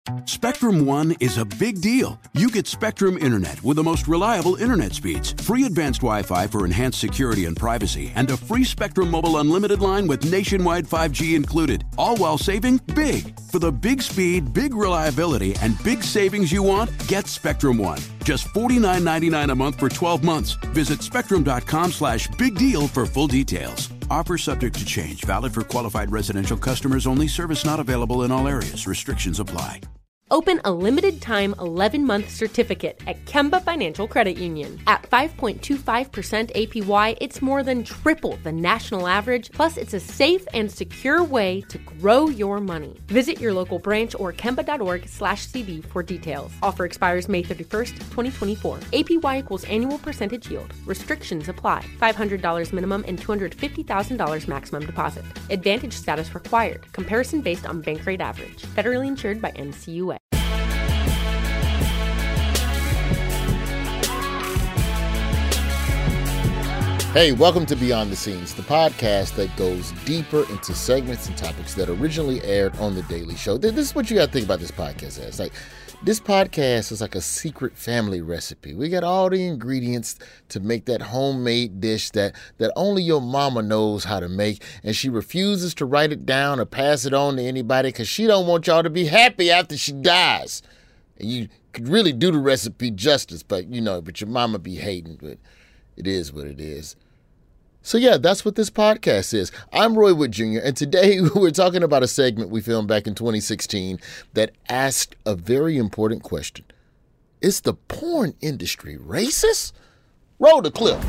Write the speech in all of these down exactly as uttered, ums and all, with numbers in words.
Spectrum One is a big deal. You get Spectrum Internet with the most reliable internet speeds, free advanced Wi-Fi for enhanced security and privacy, and a free Spectrum Mobile Unlimited line with nationwide five G included, all while saving big. For the big speed, big reliability, and big savings you want, get Spectrum One. Just forty-nine ninety-nine a month for twelve months. Visit spectrum.com slash big deal for full details. Offer subject to change. Valid for qualified residential customers only. Service not available in all areas. Restrictions apply. Open a limited-time eleven-month certificate at Kemba Financial Credit Union. At five point two five percent A P Y, it's more than triple the national average, plus it's a safe and secure way to grow your money. Visit your local branch or kemba.org slash CD for details. Offer expires May thirty-first, twenty twenty-four. A P Y equals annual percentage yield. Restrictions apply. five hundred dollars minimum and two hundred fifty thousand dollars maximum deposit. Advantage status required. Comparison based on bank rate average. Federally insured by N C U A. Hey, welcome to Beyond the Scenes, the podcast that goes deeper into segments and topics that originally aired on The Daily Show. This is what you got to think about this podcast as. Like, this podcast is like a secret family recipe. We got all the ingredients to make that homemade dish that, that only your mama knows how to make, and she refuses to write it down or pass it on to anybody because she don't want y'all to be happy after she dies. And you could really do the recipe justice, but, you know, but your mama be hating, but it is what it is. So yeah, that's what this podcast is. I'm Roy Wood Junior, and today we're talking about a segment we filmed back in twenty sixteen that asked a very important question. Is the porn industry racist? Roll the clip.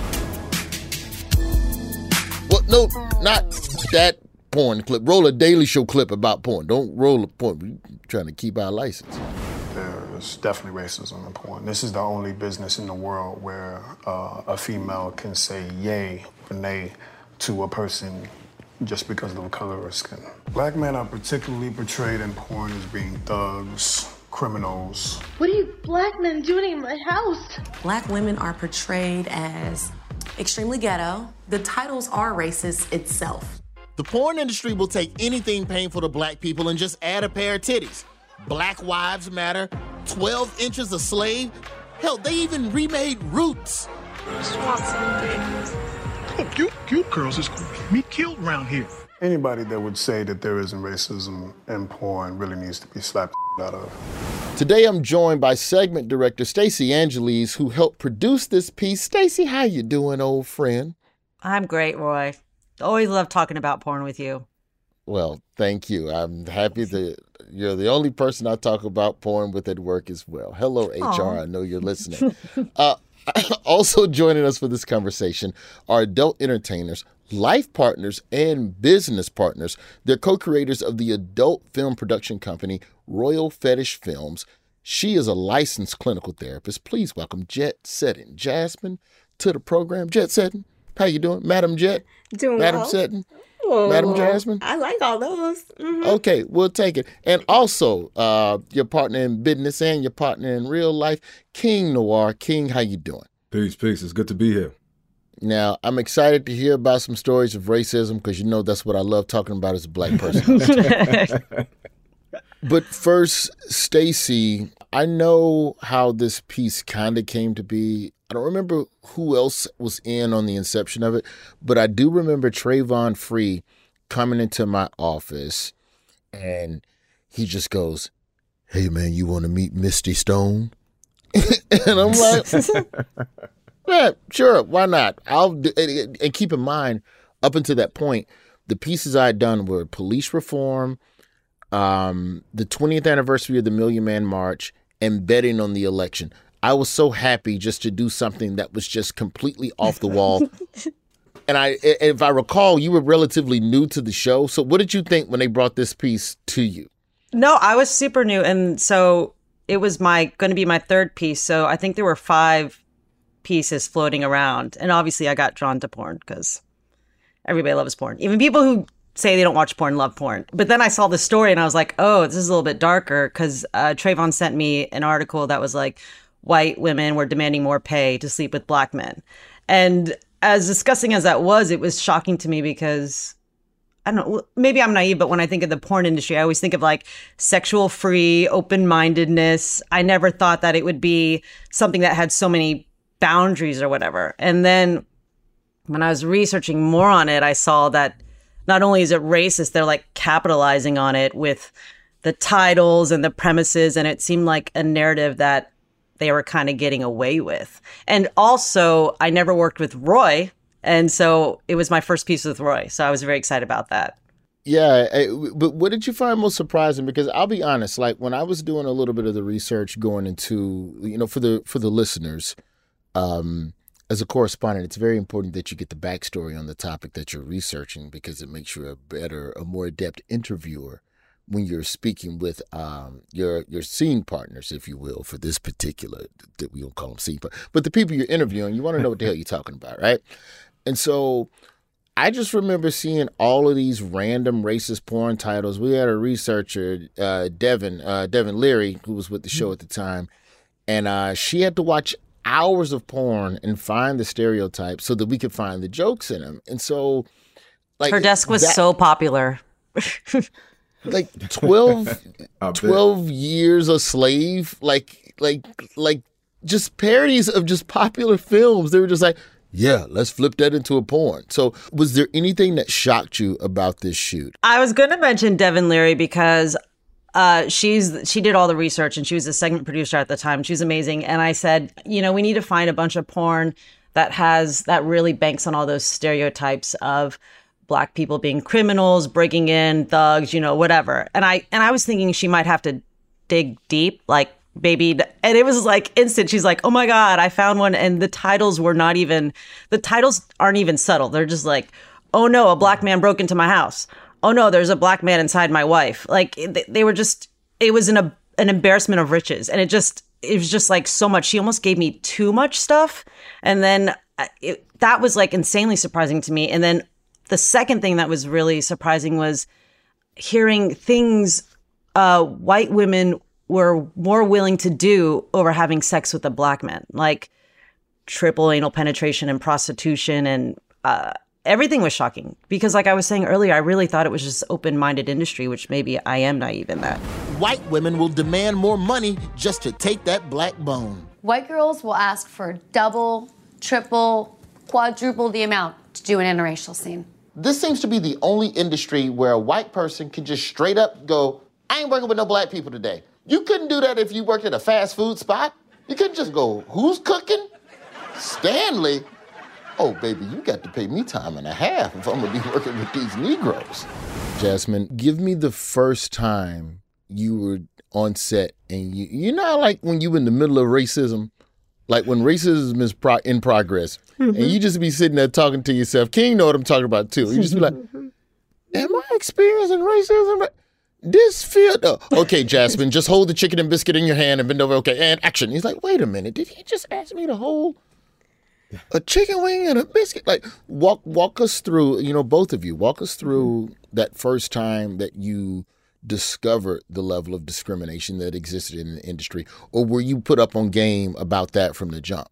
Well, no, not that porn clip. Roll a Daily Show clip about porn. Don't roll a porn. We're trying to keep our license. There's definitely racism in porn. This is the only business in the world where uh, a female can say yay or nay to a person just because of the color of her skin. Black men are particularly portrayed in porn as being thugs, criminals. What are you black men doing in my house? Black women are portrayed as extremely ghetto. The titles are racist itself. The porn industry will take anything painful to black people and just add a pair of titties. Black Wives Matter, twelve inches a slave. Hell, they even remade Roots. I just want something. Oh, cute, cute girls is going to get me killed around here. Anybody that would say that there isn't racism in porn really needs to be slapped out of. Today I'm joined by segment director Stacey Angeles, who helped produce this piece. Stacey, how you doing, old friend? I'm great, Roy. Always love talking about porn with you. Well, thank you. I'm happy that you're the only person I talk about porn with at work as well. Hello, H R. Aww. I know you're listening. uh, also joining us for this conversation are adult entertainers, life partners, and business partners. They're co-creators of the adult film production company, Royal Fetish Films. She is a licensed clinical therapist. Please welcome Jet Seddon Jasmine to the program. Jet Seddon, how you doing? Madam Jet? Doing Madam well. Seddon? Oh, Madam Jasmine? I like all those. Mm-hmm. Okay, we'll take it. And also, uh, your partner in business and your partner in real life, King Noir. King, how you doing? Peace, peace. It's good to be here. Now, I'm excited to hear about some stories of racism because you know that's what I love talking about as a black person. But first, Stacey, I know how this piece kind of came to be. I don't remember who else was in on the inception of it, but I do remember Trayvon Free coming into my office and he just goes, "Hey, man, you want to meet Misty Stone?" And I'm like, yeah, sure, why not? I'll do, and, and keep in mind, up until that point, the pieces I had done were police reform, um, the twentieth anniversary of the Million Man March, and betting on the election. I was so happy just to do something that was just completely off the wall. And I, if I recall, you were relatively new to the show. So what did you think when they brought this piece to you? No, I was super new. And so it was my going to be my third piece. So I think there were five pieces floating around. And obviously I got drawn to porn because everybody loves porn. Even people who say they don't watch porn love porn. But then I saw the story and I was like, oh, this is a little bit darker because uh, Trayvon sent me an article that was like, white women were demanding more pay to sleep with black men. And as disgusting as that was, it was shocking to me because I don't know, maybe I'm naive, but when I think of the porn industry, I always think of like sexual free, open-mindedness. I never thought that it would be something that had so many boundaries or whatever. And then when I was researching more on it, I saw that not only is it racist, they're like capitalizing on it with the titles and the premises. And it seemed like a narrative that they were kind of getting away with. And also, I never worked with Roy. And so it was my first piece with Roy. So I was very excited about that. Yeah. But what did you find most surprising? Because I'll be honest, like when I was doing a little bit of the research going into, you know, for the for the listeners, um, as a correspondent, it's very important that you get the backstory on the topic that you're researching because it makes you a better, a more adept interviewer when you're speaking with um, your your scene partners, if you will, for this particular, we don't call them scene, but, but the people you're interviewing, you want to know what the hell you're talking about, right? And so I just remember seeing all of these random racist porn titles. We had a researcher, uh, Devin, uh, Devin Leary, who was with the show at the time, and uh, she had to watch hours of porn and find the stereotypes so that we could find the jokes in them. And so, like, her desk was that, so popular. Like twelve, twelve years a slave, like, like, like just parodies of just popular films. They were just like, yeah, let's flip that into a porn. So was there anything that shocked you about this shoot? I was going to mention Devin Leary because uh, she's she did all the research and she was a segment producer at the time. She was amazing. And I said, you know, we need to find a bunch of porn that has that really banks on all those stereotypes of Black people being criminals, breaking in, thugs, you know, whatever. And I and I was thinking she might have to dig deep, like baby. And it was like instant. She's like, oh my God, I found one. And the titles were not even, the titles aren't even subtle. They're just like, oh no, a Black man broke into my house. Oh no, there's a Black man inside my wife. Like they, they were just, it was an, an embarrassment of riches. And it just, it was just like so much. She almost gave me too much stuff. And then it, that was like insanely surprising to me. And then the second thing that was really surprising was hearing things uh, white women were more willing to do over having sex with a Black man, like triple anal penetration and prostitution, and uh, everything was shocking. Because like I was saying earlier, I really thought it was just open-minded industry, which maybe I am naive in that. White women will demand more money just to take that black bone. White girls will ask for double, triple, quadruple the amount to do an interracial scene. This seems to be the only industry where a white person can just straight up go, I ain't working with no Black people today. You couldn't do that if you worked at a fast food spot. You couldn't just go, who's cooking? Stanley? Oh, baby, you got to pay me time and a half if I'm going to be working with these Negroes. Jasmine, give me the first time you were on set and you, you know how like when you in the middle of racism, like when racism is pro- in progress, mm-hmm. and you just be sitting there talking to yourself. King know what I'm talking about too. You just be like, am I experiencing racism? This feel oh, okay, Jasmine, just hold the chicken and biscuit in your hand and bend over. Okay, and action. He's like, wait a minute, did he just ask me to hold a chicken wing and a biscuit? Like, walk walk us through, you know, both of you, walk us through that first time that you discovered the level of discrimination that existed in the industry, or were you put up on game about that from the jump?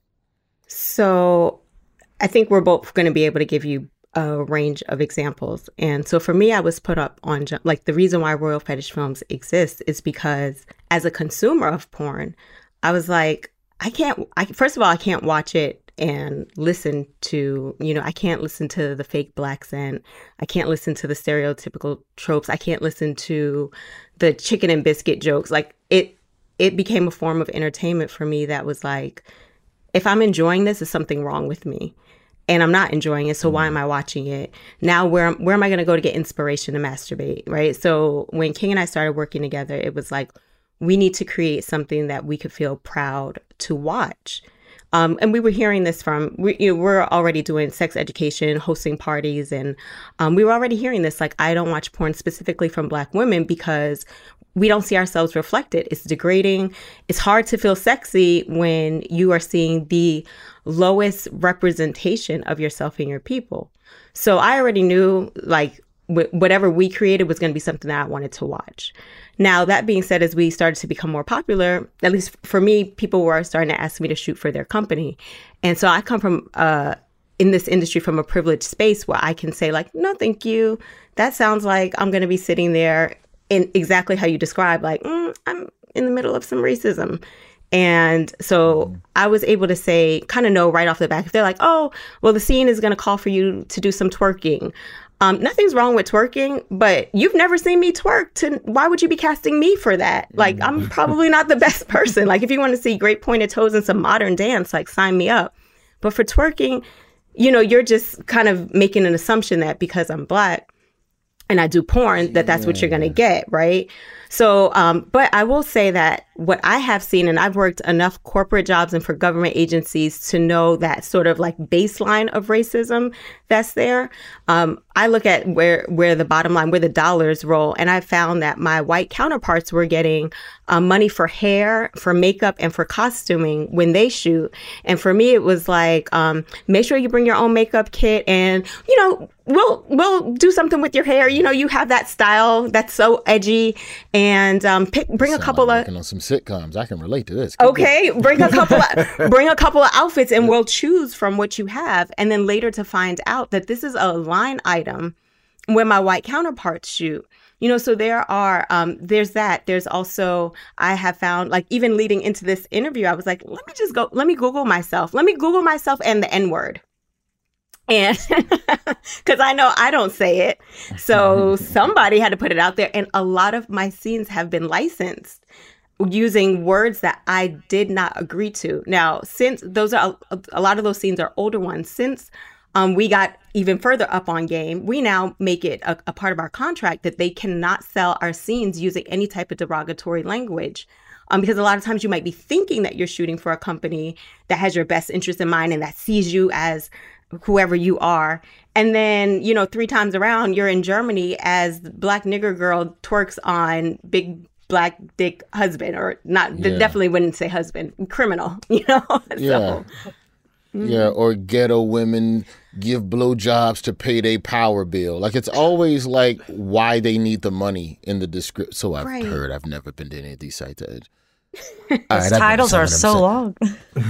So I think we're both going to be able to give you a range of examples. And so for me, I was put up on, like, the reason why Royal Fetish Films exists is because as a consumer of porn, I was like, I can't, I, first of all, I can't watch it and listen to, you know, I can't listen to the fake Black scent. I can't listen to the stereotypical tropes. I can't listen to the chicken and biscuit jokes. Like it, it became a form of entertainment for me that was like, if I'm enjoying this, there's something wrong with me. And I'm not enjoying it, so why am I watching it? Now, where where am I going to go to get inspiration to masturbate, right? So when King and I started working together, it was like, we need to create something that we could feel proud to watch. Um, and we were hearing this from, we, you know, we're already doing sex education, hosting parties, and um, we were already hearing this, like, I don't watch porn specifically from Black women because we don't see ourselves reflected. It's degrading. It's hard to feel sexy when you are seeing the lowest representation of yourself and your people. So I already knew, like, wh- whatever we created was going to be something that I wanted to watch. Now, that being said, as we started to become more popular, at least for me, people were starting to ask me to shoot for their company. And so I come from uh, in this industry from a privileged space where I can say like, no, thank you. That sounds like I'm going to be sitting there in exactly how you describe, like, mm, I'm in the middle of some racism. And so I was able to say, kind of know right off the bat, if they're like, oh, well, the scene is going to call for you to do some twerking. Um, nothing's wrong with twerking, but you've never seen me twerk. To why would you be casting me for that? Like, I'm probably not the best person. Like, if you want to see great pointed toes and some modern dance, like, sign me up. But for twerking, you know, you're just kind of making an assumption that because I'm Black and I do porn, that that's what you're going to get, right? So, um, but I will say that what I have seen, and I've worked enough corporate jobs and for government agencies to know that sort of like baseline of racism that's there. Um, I look at where where the bottom line, where the dollars roll, and I found that my white counterparts were getting um, money for hair, for makeup, and for costuming when they shoot. And for me, it was like, um, make sure you bring your own makeup kit, and you know, we'll we'll do something with your hair. You know, you have that style that's so edgy. And um, pick, bring a couple like of on some sitcoms. I can relate to this. Keep okay, going. bring a couple of bring a couple of outfits, and we'll choose from what you have. And then later to find out that this is a line item where my white counterparts shoot. You know, so there are um, there's that. There's also I have found like even leading into this interview, I was like, let me just go. Let me Google myself. Let me Google myself and the N word. And because I know I don't say it. So somebody had to put it out there. And a lot of my scenes have been licensed using words that I did not agree to. Now, since those are a, a lot of those scenes are older ones, since um, we got even further up on game, we now make it a, a part of our contract that they cannot sell our scenes using any type of derogatory language. Um, because a lot of times you might be thinking that you're shooting for a company that has your best interest in mind and that sees you as whoever you are. And then, you know, three times around, you're in Germany as Black nigger girl twerks on big Black dick husband, or not, yeah. definitely wouldn't say husband, criminal, you know? Yeah. So, yeah. Or ghetto women give blowjobs to pay their power bill. Like, it's always like why they need the money in the description. So I've right. heard. I've never been to any of these sites. Those right, titles are so long.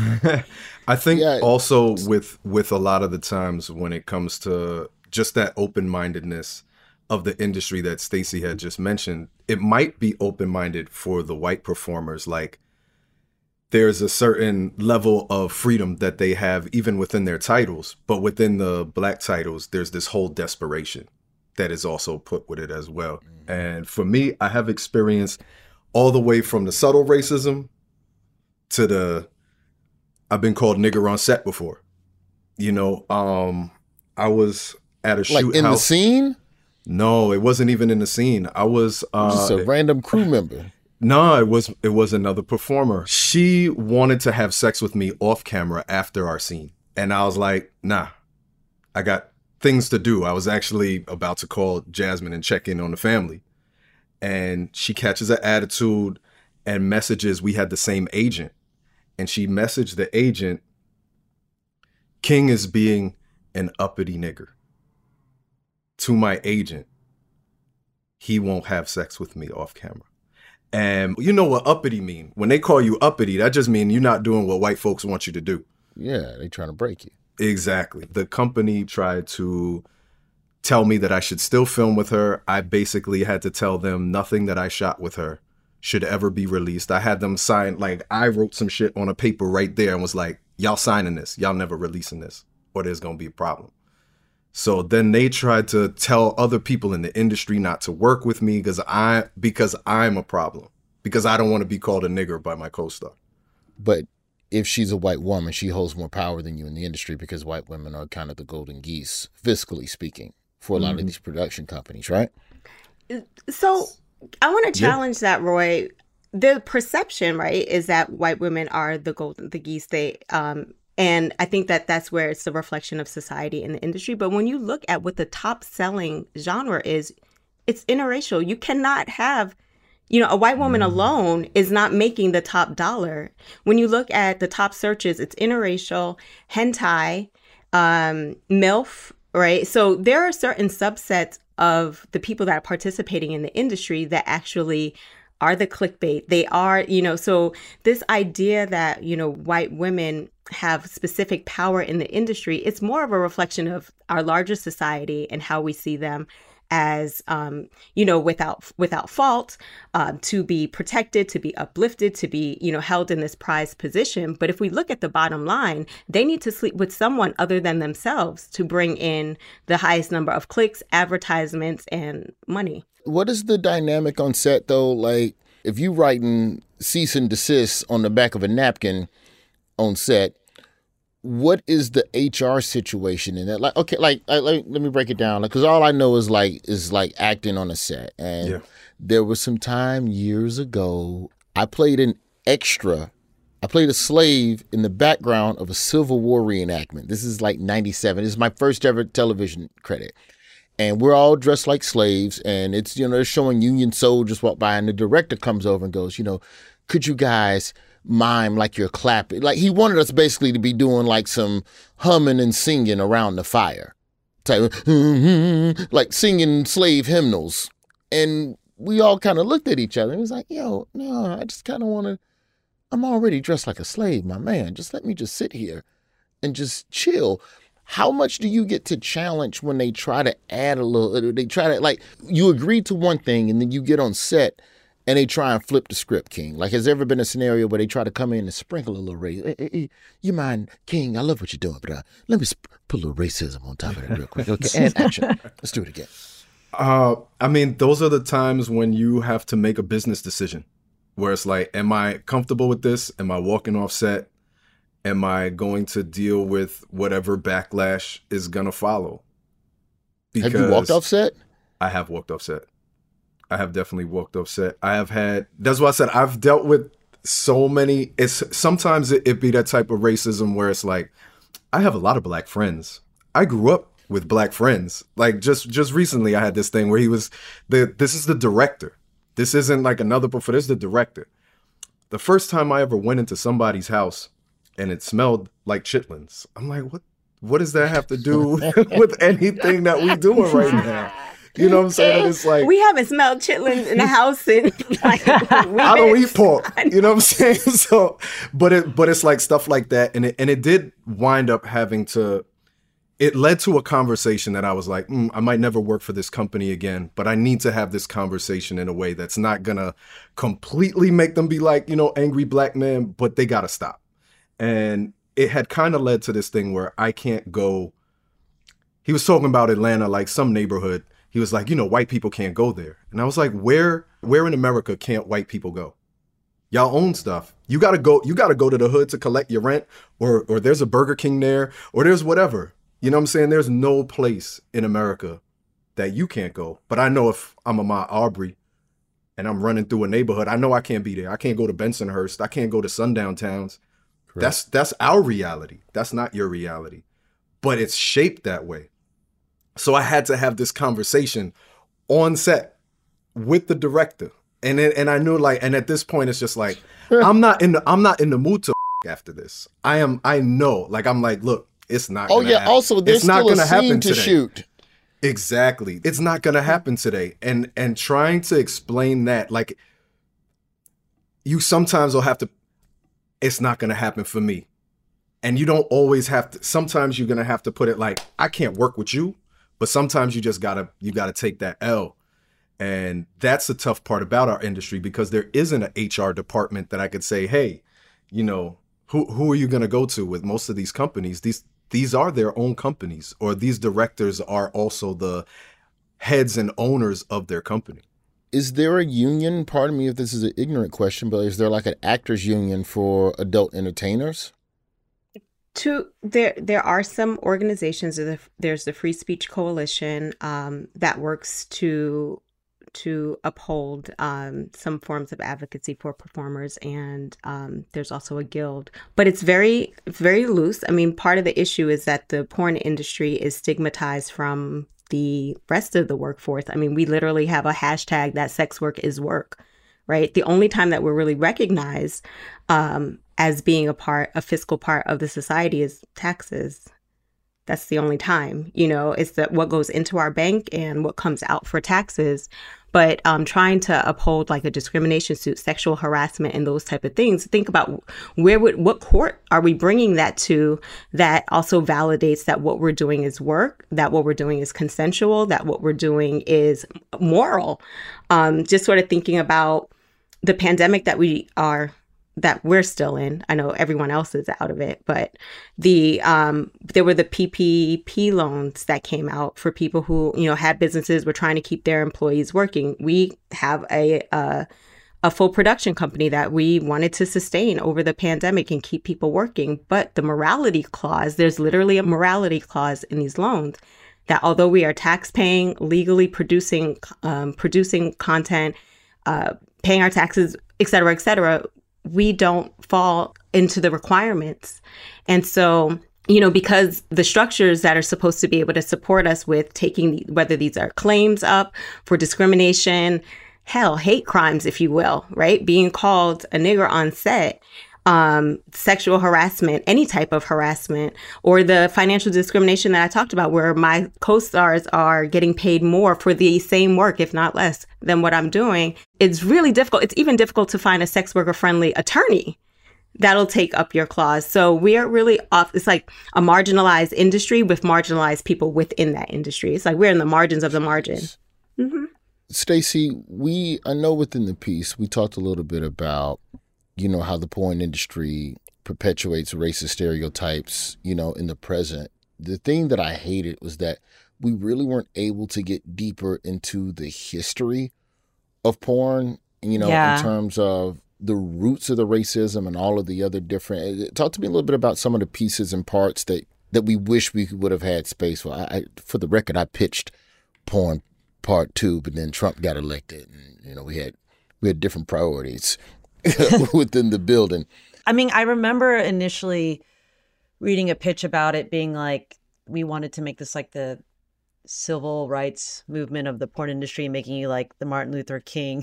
I think Yeah. also with with a lot of the times when it comes to just that open-mindedness of the industry that Stacey had just mentioned, it might be open-minded for the white performers. Like, there's a certain level of freedom that they have even within their titles, but within the Black titles, there's this whole desperation that is also put with it as well. And for me, I have experienced all the way from the subtle racism to the I've been called nigger on set before. You know, um, I was at a shoot Like in house. the scene? No, it wasn't even in the scene. I was uh, Just a random crew member. No, it was it was another performer. She wanted to have sex with me off camera after our scene. And I was like, nah, I got things to do. I was actually about to call Jasmine and check in on the family. And she catches an attitude and messages, we had the same agent. And she messaged the agent, King is being an uppity nigger. To my agent, he won't have sex with me off camera. And you know what uppity mean? When they call you uppity, that just means you're not doing what white folks want you to do. Yeah, they trying to break you. Exactly. The company tried to tell me that I should still film with her. I basically had to tell them nothing that I shot with her should ever be released. I had them sign, like, I wrote some shit on a paper right there and was like, y'all signing this. Y'all never releasing this, or there's going to be a problem. So then they tried to tell other people in the industry not to work with me because I because I'm a problem, because I don't want to be called a nigger by my co-star. But if she's a white woman, she holds more power than you in the industry because white women are kind of the golden geese, fiscally speaking, for a lot mm-hmm. of these production companies, right? So I want to challenge yeah. that, Roy. The perception, right, is that white women are the golden, the geese. They, um, and I think that that's where it's the reflection of society in the industry. But when you look at what the top selling genre is, it's interracial. You cannot have, you know, a white woman alone is not making the top dollar. When you look at the top searches, it's interracial, hentai, um, MILF, right? So there are certain subsets of the people that are participating in the industry that actually are the clickbait. They are, you know, so this idea that, you know, white women have specific power in the industry. It's more of a reflection of our larger society and how we see them as, um, you know, without without fault, um, to be protected, to be uplifted, to be, you know, held in this prized position. But if we look at the bottom line, they need to sleep with someone other than themselves to bring in the highest number of clicks, advertisements, and money. What is the dynamic on set, though? Like, if you writing cease and desist on the back of a napkin on set, what is the H R situation in that? Like, okay, like, like let, let me break it down. Because like, all I know is like is like acting on a set. And yeah. there was some time years ago, I played an extra. I played a slave in the background of a Civil War reenactment. This is like ninety-seven. This is my first ever television credit. And we're all dressed like slaves. And it's, you know, they're showing Union soldiers walk by. And the director comes over and goes, you know, could you guys mime like you're clapping? Like, he wanted us basically to be doing like some humming and singing around the fire, type of, like singing slave hymnals. And we all kind of looked at each other and was like, yo, no, I just kind of want to, I'm already dressed like a slave, my man. Just let me just sit here and just chill. How much do you get to challenge when they try to add a little, they try to, like, you agree to one thing and then you get on set and they try and flip the script, King? Like, has there ever been a scenario where they try to come in and sprinkle a little race? Hey, hey, hey, you mind, King, I love what you're doing, but uh, let me sp- put a little racism on top of it real quick. Okay, and action. Let's do it again. Uh, I mean, those are the times when you have to make a business decision where it's like, am I comfortable with this? Am I walking off set? Am I going to deal with whatever backlash is going to follow? Because have you walked off set? I have walked off set. I have definitely walked off set. I have had, that's what I said, I've dealt with so many, it's sometimes it, it be that type of racism where it's like, I have a lot of black friends. I grew up with black friends. Like just just recently I had this thing where he was, the this is the director. This isn't like another performer, this is the director. The first time I ever went into somebody's house and it smelled like chitlins, I'm like, what what does that have to do with anything that we doing right now? You know what I'm saying? It's like, we haven't smelled chitlins in the house in like I don't eat pork. You know what I'm saying? So, but it but it's like stuff like that, and it and it did wind up having to. It led to a conversation that I was like, mm, I might never work for this company again, but I need to have this conversation in a way that's not gonna completely make them be like, you know, angry black man, but they gotta stop. And it had kind of led to this thing where I can't go. He was talking about Atlanta, like some neighborhood. He was like, you know, white people can't go there. And I was like, where, where in America can't white people go? Y'all own stuff. You gotta go, you gotta go to the hood to collect your rent, or or there's a Burger King there, or there's whatever. You know what I'm saying? There's no place in America that you can't go. But I know if I'm Ahmaud Arbery and I'm running through a neighborhood, I know I can't be there. I can't go to Bensonhurst. I can't go to sundown towns. Correct. That's that's our reality. That's not your reality. But it's shaped that way. So I had to have this conversation on set with the director. And then, and I knew like, and at this point it's just like, I'm not in the, I'm not in the mood to after this. I am, I know, like, I'm like, look, it's not Oh gonna yeah, happen. also there's it's not still gonna a scene happen to today. shoot. Exactly. It's not gonna happen today. And, and trying to explain that, like, you sometimes will have to, it's not gonna happen for me. And you don't always have to, sometimes you're gonna have to put it like, I can't work with you. But sometimes you just gotta you gotta take that L. And that's the tough part about our industry, because there isn't an H R department that I could say, hey, you know, who who are you gonna go to with most of these companies? These these are their own companies, or these directors are also the heads and owners of their company. Is there a union? Pardon me if this is an ignorant question, but is there like an actors union for adult entertainers? To, there, there are some organizations. There's the Free Speech Coalition um, that works to to uphold um, some forms of advocacy for performers, and um, there's also a guild. But it's very, very loose. I mean, part of the issue is that the porn industry is stigmatized from the rest of the workforce. I mean, we literally have a hashtag that sex work is work, right? The only time that we're really recognized um, as being a part, a fiscal part of the society is taxes. That's the only time, you know, it's that what goes into our bank and what comes out for taxes. but um, trying to uphold like a discrimination suit, sexual harassment, and those type of things. Think about where would what court are we bringing that to? That also validates that what we're doing is work, that what we're doing is consensual, that what we're doing is moral. Um, just sort of thinking about the pandemic that we are. that we're still in. I know everyone else is out of it, but the um, there were the P P P loans that came out for people who, you know, had businesses, were trying to keep their employees working. We have a uh, a full production company that we wanted to sustain over the pandemic and keep people working. But the morality clause, there's literally a morality clause in these loans that although we are tax paying, legally producing um, producing content, uh, paying our taxes, et cetera, et cetera, we don't fall into the requirements. And so, you know, because the structures that are supposed to be able to support us with taking, whether these are claims up for discrimination, hell, hate crimes, if you will, right? Being called a nigger on set, um, sexual harassment, any type of harassment, or the financial discrimination that I talked about, where my co-stars are getting paid more for the same work, if not less, than what I'm doing. It's really difficult. It's even difficult to find a sex worker friendly attorney that'll take up your clause. So we are really off. It's like a marginalized industry with marginalized people within that industry. It's like we're in the margins of the margin. Mm-hmm. Stacey, we, I know within the piece, we talked a little bit about, you know, how the porn industry perpetuates racist stereotypes, you know, in the present. The thing that I hated was that we really weren't able to get deeper into the history of porn, you know, yeah. in terms of the roots of the racism and all of the other different. Talk to me a little bit about some of the pieces and parts that, that we wish we would have had space for. I, I, for the record, I pitched porn part two, but then Trump got elected, and you know, we had we had different priorities within the building. I mean, I remember initially reading a pitch about it being like, we wanted to make this like the civil rights movement of the porn industry, making you like the Martin Luther King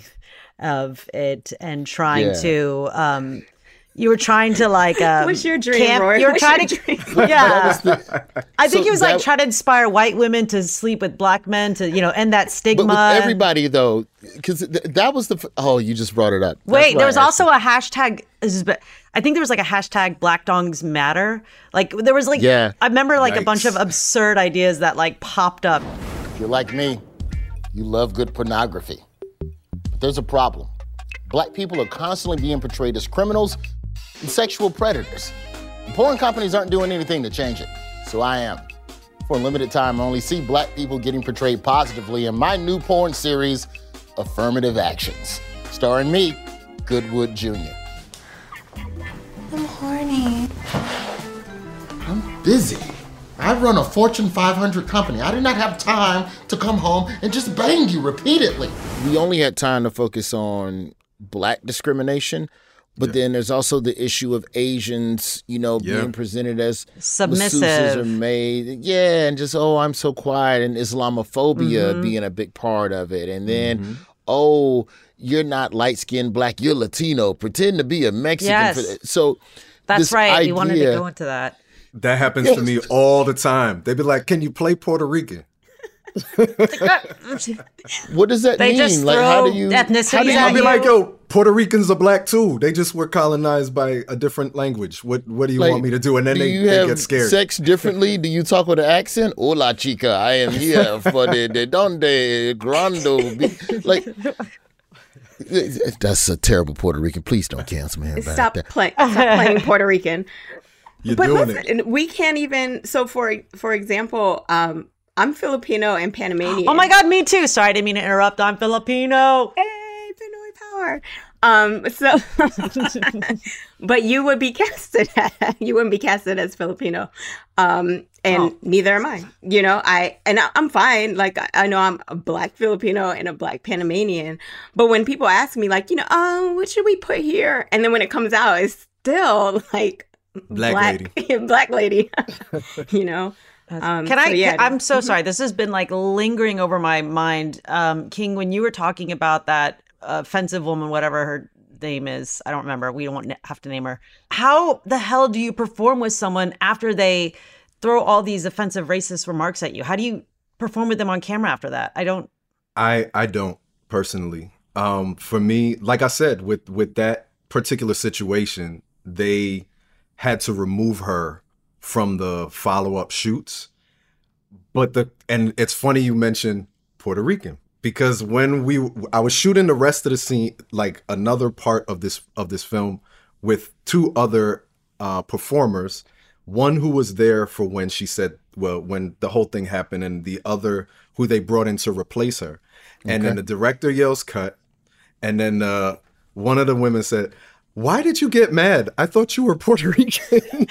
of it, and trying Yeah. to, um, you were trying to like, um, What's your dream, camp- Roy? You were What's trying your to, dream? yeah. The, I think so he was like that- trying to inspire white women to sleep with black men, to, you know, end that stigma. But with everybody, though, because th- that was the... F- oh, you just brought it up. That's Wait, why there I was asked also a hashtag. This is, but I think there was like a hashtag Black Dongs Matter. Like there was like, Yeah. I remember like a Yikes. bunch of absurd ideas that like popped up. If you're like me, you love good pornography. But there's a problem. Black people are constantly being portrayed as criminals and sexual predators. And porn companies aren't doing anything to change it, so I am. For a limited time, I only see black people getting portrayed positively in my new porn series, Affirmative Actions, starring me, Goodwood Junior I'm horny. I'm busy. I run a Fortune five hundred company. I do not have time to come home and just bang you repeatedly. we only had time to focus on black discrimination, but then there's also the issue of Asians, you know, Yeah. being presented as Submissive. masseuses are made. Yeah, and just, oh, I'm so quiet, and Islamophobia Mhm. being a big part of it. And then, oh, you're not light-skinned black, you're Latino. Pretend to be a Mexican. Yes. For, so That's this right. idea, We wanted to go into that. That happens to me all the time. They be like, "Can you play Puerto Rican?" What does that They mean? just like, how throw do you? ethnicities how do you at I'll be you. like, "Yo, Puerto Ricans are black too. They just were colonized by a different language. What What do you like, want me to do?" And then do they, you they have get scared. sex differently? Do you talk with an accent? Hola, chica. I am here for the de donde grando. Be- Like, that's a terrible Puerto Rican. Please don't cancel me. about Stop, that. play, stop playing Puerto Rican. You're but doing listen, it. we can't even. So for for example, um, I'm Filipino and Panamanian. Oh my God, me too. Sorry, I didn't mean to interrupt. I'm Filipino. Hey, Pinoy power. Um, so, but you would be casted. You wouldn't be casted as Filipino, um, and Oh. neither am I. You know, I and I, I'm fine. Like I, I know I'm a black Filipino and a black Panamanian, but when people ask me, like, you know, oh, what should we put here? And then when it comes out, it's still like Black lady, black lady. You know. Um, Can I? so, yeah. I'm so sorry. This has been like lingering over my mind. Um, King, when you were talking about that offensive woman, whatever her name is, I don't remember. We don't have to name her. How the hell do you perform with someone after they throw all these offensive racist remarks at you? How do you perform with them on camera after that? I don't. I I don't personally. Um, for me, like I said, with with that particular situation, they had to remove her from the follow-up shoots. But the and it's funny you mentioned Puerto Rican, because when we I was shooting the rest of the scene, like another part of this of this film with two other uh, performers, one who was there for when she said, well, when the whole thing happened, and the other who they brought in to replace her. And Okay. then the director yells cut. And then uh, one of the women said, "Why did you get mad? I thought you were Puerto Rican."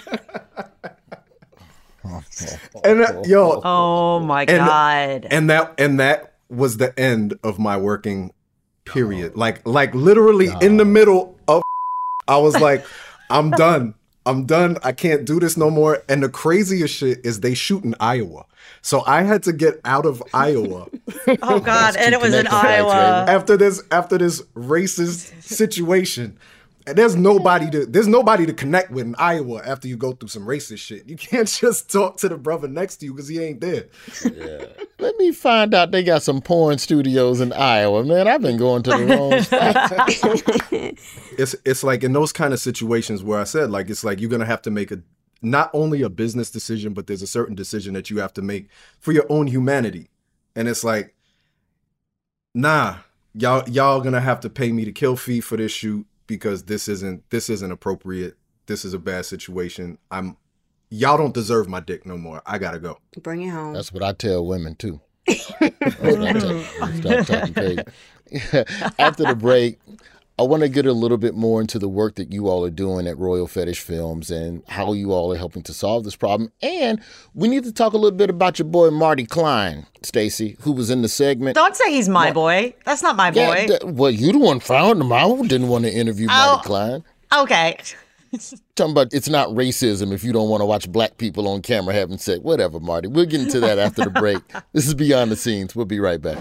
And uh, yo, Oh my and, God. and that and that was the end of my working period. Like like literally in the middle of, I was like, I'm done. I'm done. I can't do this no more. And the craziest shit is they shoot in Iowa. So I had to get out of Iowa. Oh God, and it was in Iowa. After this after this racist situation. And there's nobody to there's nobody to connect with in Iowa after you go through some racist shit. You can't just talk to the brother next to you because he ain't there. Yeah. Let me find out they got some porn studios in Iowa, man. I've been going to the wrong spot. It's it's like in those kind of situations where I said, like, it's like you're gonna have to make a not only a business decision, but there's a certain decision that you have to make for your own humanity. And it's like, nah, y'all y'all gonna have to pay me the kill fee for this shoot, because this isn't this isn't appropriate. This is a bad situation. I'm y'all don't deserve my dick no more. I gotta go. Bring it home. That's what I tell women too. Start talking- start talking crazy. After the break, I want to get a little bit more into the work that you all are doing at Royal Fetish Films and how you all are helping to solve this problem. And we need to talk a little bit about your boy Marty Klein, Stacey, who was in the segment. Don't say he's my boy. That's not my boy. Yeah, th- well, you the one found him. I didn't want to interview Oh. Marty Klein. Okay. Talking about it's not racism if you don't want to watch black people on camera having sex. Whatever, Marty. We'll get into that after the break. This is Beyond the Scenes. We'll be right back.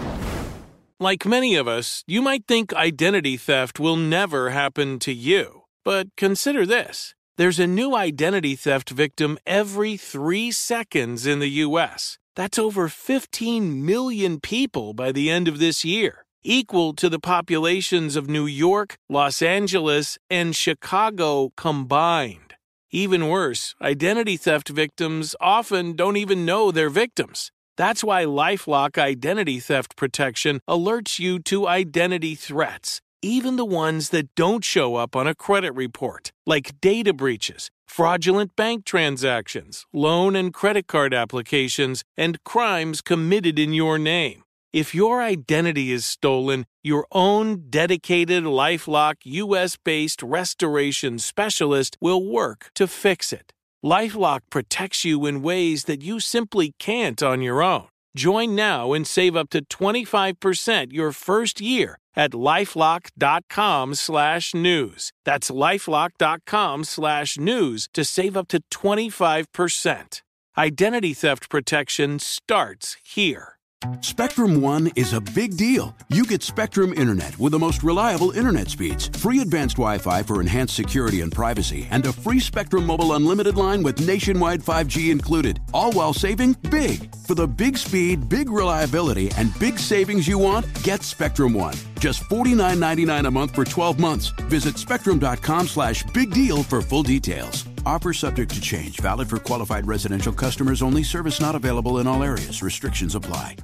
Like many of us, you might think identity theft will never happen to you. But consider this. There's a new identity theft victim every three seconds in the U S. That's over fifteen million people by the end of this year, equal to the populations of New York, Los Angeles, and Chicago combined. Even worse, identity theft victims often don't even know they're victims. That's why LifeLock Identity Theft Protection alerts you to identity threats, even the ones that don't show up on a credit report, like data breaches, fraudulent bank transactions, loan and credit card applications, and crimes committed in your name. If your identity is stolen, your own dedicated LifeLock U S-based restoration specialist will work to fix it. LifeLock protects you in ways that you simply can't on your own. Join now and save up to twenty-five percent your first year at LifeLock.com slash news. That's LifeLock.com slash news to save up to twenty-five percent. Identity theft protection starts here. Spectrum One is a big deal. You get Spectrum Internet with the most reliable internet speeds, free advanced Wi-Fi for enhanced security and privacy, and a free Spectrum Mobile unlimited line with nationwide five G included, all while saving big. For the big speed, big reliability, and big savings you want, get Spectrum One. Just forty-nine ninety-nine a month for twelve months. Visit spectrum.com slash big deal for full details. Offer subject to change. Valid for qualified residential customers only. Service not available in all areas. Restrictions apply.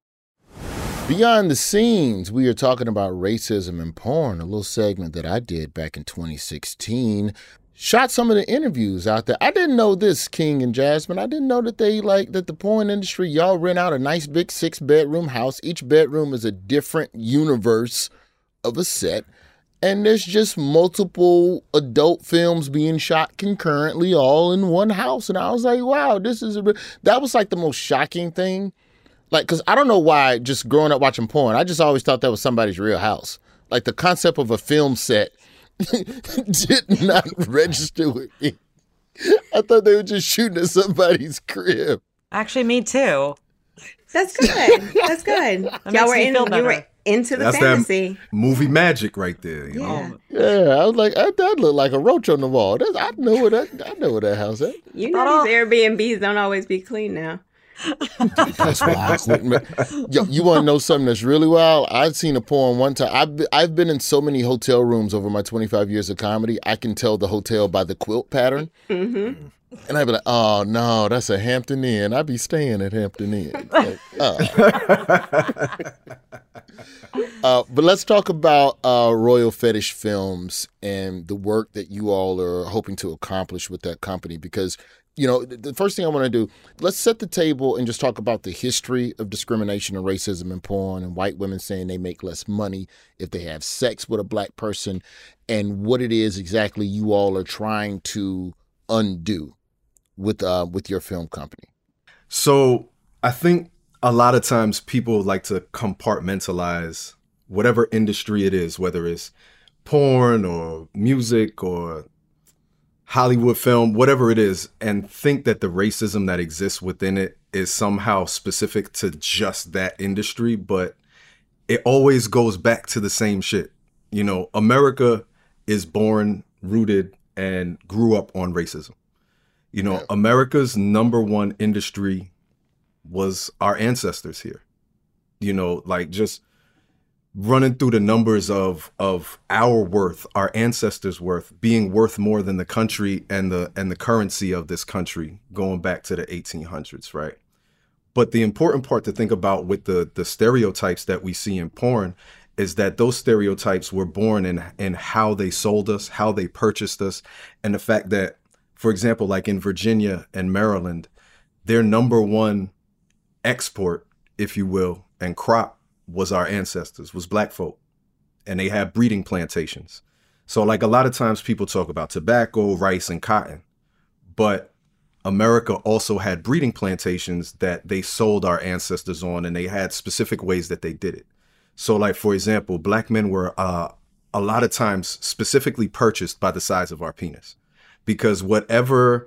Beyond the Scenes, we are talking about racism in porn, a little segment that I did back in twenty sixteen. Shot some of the interviews out there. I didn't know this, King and Jasmine. I didn't know that they like that the porn industry, y'all rent out a nice big six bedroom house. Each bedroom is a different universe of a set. And there's just multiple adult films being shot concurrently all in one house. And I was like, wow, this is a, that was like the most shocking thing. Like, because I don't know why, just growing up watching porn, I just always thought that was somebody's real house. Like, the concept of a film set did not register with me. I thought they were just shooting at somebody's crib. Actually, me too. That's good. That's good. Y'all were in, you were into the That's fantasy. that movie magic right there. You Yeah. know? Yeah, I was like, that, that looked like a roach on the wall. That's, I know where that I know where that house at. You know these Airbnbs don't always be clean now. That's why I quit. Ma- Yo, you want to know something that's really wild? I'd seen a porn one time. I've been, I've been in so many hotel rooms over my twenty-five years of comedy. I can tell the hotel by the quilt pattern. Mm-hmm. And I'd be like, oh, no, that's a Hampton Inn. I'd be staying at Hampton Inn. Like, uh. uh, but let's talk about uh, Royal Fetish Films and the work that you all are hoping to accomplish with that company. Because, you know, the first thing I want to do, let's set the table and just talk about the history of discrimination and racism in porn and white women saying they make less money if they have sex with a black person, and what it is exactly you all are trying to undo with uh with your film company. So I think a lot of times people like to compartmentalize whatever industry it is, whether it's porn or music or Hollywood film, whatever it is, and think that the racism that exists within it is somehow specific to just that industry. But it always goes back to the same shit. You know, America is born, rooted, and grew up on racism. You know, yeah. America's number one industry was our ancestors here. You know, like just running through the numbers of of our worth, our ancestors' worth, being worth more than the country and the and the currency of this country going back to the eighteen hundreds, right? But the important part to think about with the the stereotypes that we see in porn is that those stereotypes were born in in how they sold us, how they purchased us, and the fact that, for example, like in Virginia and Maryland, their number one export, if you will, and crop was our ancestors, was black folk. And they had breeding plantations. So like a lot of times people talk about tobacco, rice, and cotton. But America also had breeding plantations that they sold our ancestors on, and they had specific ways that they did it. So like, for example, black men were uh, a lot of times specifically purchased by the size of our penis. Because whatever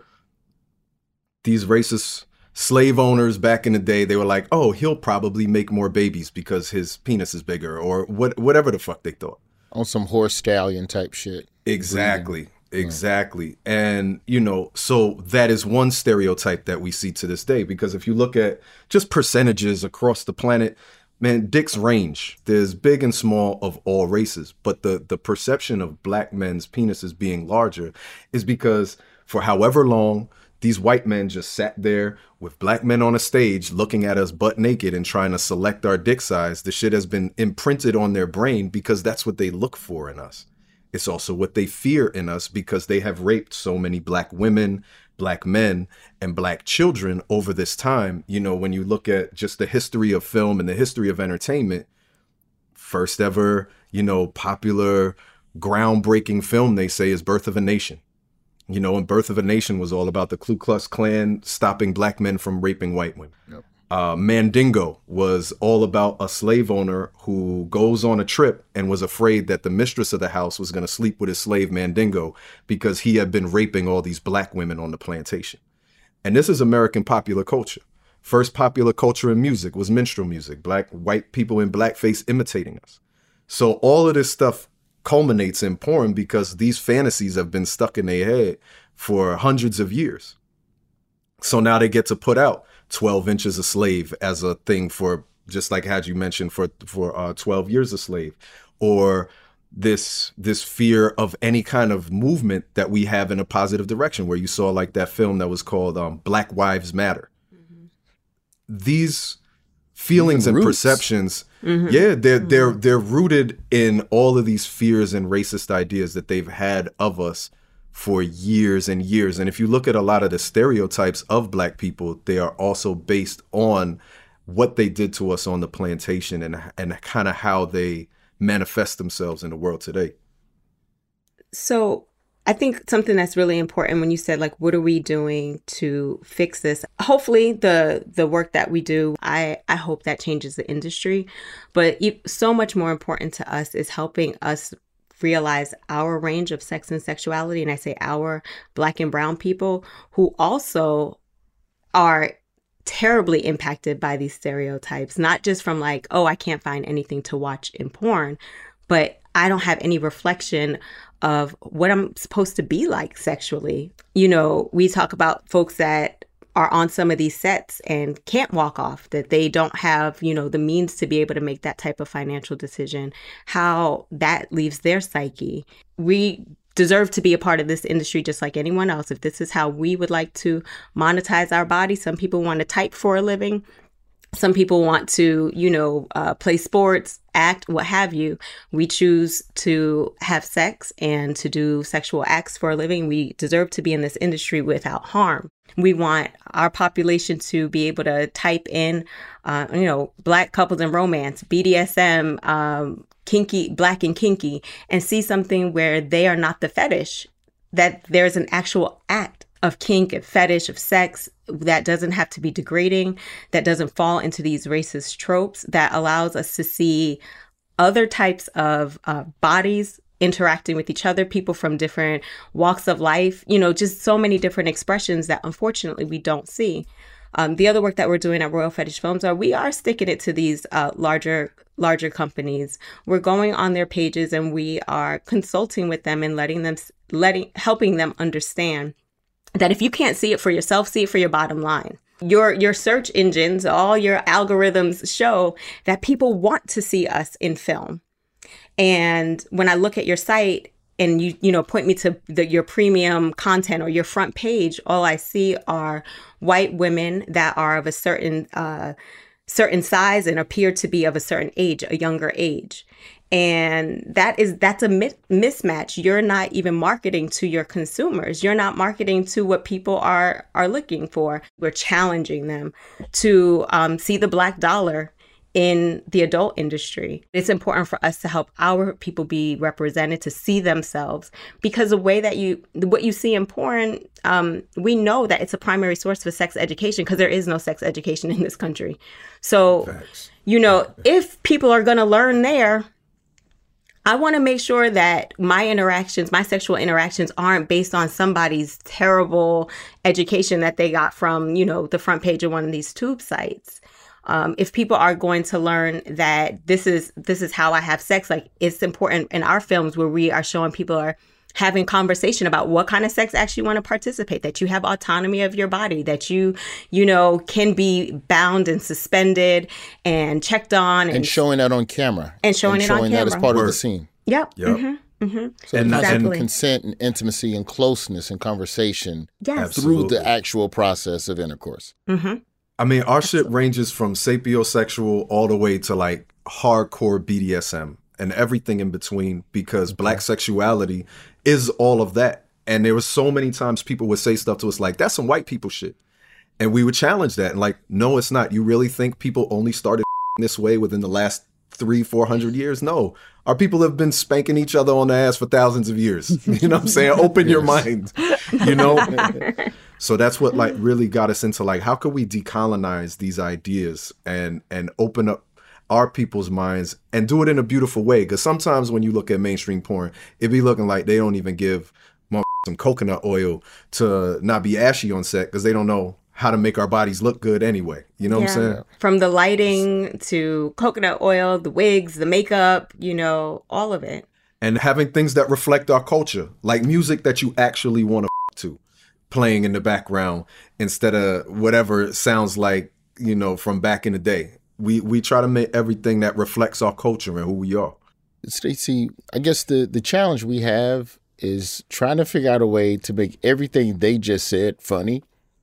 these racist slave owners back in the day, they were like, oh, he'll probably make more babies because his penis is bigger, or what, whatever the fuck they thought. On some horse stallion type shit. Exactly. Exactly. Yeah. And, you know, so that is one stereotype that we see to this day, because if you look at just percentages across the planet, man, dicks range. There's big and small of all races. But the, the perception of black men's penises being larger is because for however long, these white men just sat there with black men on a stage looking at us butt naked and trying to select our dick size. The shit has been imprinted on their brain because that's what they look for in us. It's also what they fear in us because they have raped so many black women, black men, and black children over this time. You know, when you look at just the history of film and the history of entertainment, first ever, you know, popular, groundbreaking film, they say, is Birth of a Nation. You know, and Birth of a Nation was all about the Ku Klux Klan stopping black men from raping white women. Yep. Uh, Mandingo was all about a slave owner who goes on a trip and was afraid that the mistress of the house was going to sleep with his slave Mandingo because he had been raping all these black women on the plantation. And this is American popular culture. First popular culture in music was minstrel music, black, white people in blackface imitating us. So all of this stuff culminates in porn because these fantasies have been stuck in their head for hundreds of years. So now they get to put out twelve inches a slave as a thing for, just like had you mentioned, for for uh, twelve years a slave, or this this fear of any kind of movement that we have in a positive direction, where you saw like that film that was called um, Black Wives Matter. Mm-hmm. These feelings and perceptions, mm-hmm. yeah, they're mm-hmm. they're they're rooted in all of these fears and racist ideas that they've had of us for years and years. And if you look at a lot of the stereotypes of black people, they are also based on what they did to us on the plantation and and kind of how they manifest themselves in the world today. So I think something that's really important when you said, like, what are we doing to fix this? Hopefully the the work that we do, I, I hope that changes the industry. But so much more important to us is helping us realize our range of sex and sexuality. And I say our black and brown people who also are terribly impacted by these stereotypes, not just from like, oh, I can't find anything to watch in porn, but I don't have any reflection of what I'm supposed to be like sexually. You know, we talk about folks that are on some of these sets and can't walk off, that they don't have, you know, the means to be able to make that type of financial decision, how that leaves their psyche. We deserve to be a part of this industry just like anyone else. If this is how we would like to monetize our body, some people want to type for a living. Some people want to, you know, uh, play sports, act, what have you. We choose to have sex and to do sexual acts for a living. We deserve to be in this industry without harm. We want our population to be able to type in, uh, you know, Black couples and romance, B D S M, um, kinky, Black and kinky, and see something where they are not the fetish, that there's an actual act of kink, of fetish, of sex that doesn't have to be degrading, that doesn't fall into these racist tropes, that allows us to see other types of uh, bodies interacting with each other, people from different walks of life, you know, just so many different expressions that unfortunately we don't see. Um, the other work that we're doing at Royal Fetish Films are we are sticking it to these uh, larger larger companies. We're going on their pages and we are consulting with them and letting them letting helping them understand that if you can't see it for yourself, see it for your bottom line. Your your search engines, all your algorithms show that people want to see us in film. And when I look at your site and you you know point me to the, your premium content or your front page, all I see are white women that are of a certain uh, certain size and appear to be of a certain age, a younger age. And that is that's a mi- mismatch. You're not even marketing to your consumers. You're not marketing to what people are are looking for. We're challenging them to um, see the Black dollar in the adult industry. It's important for us to help our people be represented, to see themselves, because the way that you, what you see in porn, um, we know that it's a primary source for sex education because there is no sex education in this country. So, Facts. you know, if people are going to learn there, I want to make sure that my interactions, my sexual interactions aren't based on somebody's terrible education that they got from, you know, the front page of one of these tube sites. Um, if people are going to learn that this is this is how I have sex, like it's important in our films where we are showing people are having conversation about what kind of sex actually want to participate, that you have autonomy of your body, that you, you know, can be bound and suspended and checked on. And, and showing that on camera. And showing and it showing on camera. Showing that as part Word. of the scene. Yep. Yep. Mm-hmm. Mm-hmm. So and, exactly. and consent and intimacy and closeness and conversation yes. through the actual process of intercourse. Mm-hmm. I mean, our shit ranges from sapiosexual all the way to like hardcore B D S M and everything in between, because Black sexuality is all of that. And there was so many times people would say stuff to us like, that's some white people shit. And we would challenge that and like, no, it's not. You really think people only started this way within the last three, four hundred years? No. Our people have been spanking each other on the ass for thousands of years. You know what I'm saying? Open your mind, you know? So that's what like really got us into like, how could we decolonize these ideas and and open up our people's minds and do it in a beautiful way? Because sometimes when you look at mainstream porn, it be looking like they don't even give some coconut oil to not be ashy on set because they don't know how to make our bodies look good anyway. You know yeah. what I'm saying? From the lighting to coconut oil, the wigs, the makeup, you know, all of it. And having things that reflect our culture, like music that you actually want to to. Playing in the background instead of whatever sounds like, you know, from back in the day. We we try to make everything that reflects our culture and who we are. Stacey, I guess the, the challenge we have is trying to figure out a way to make everything they just said funny.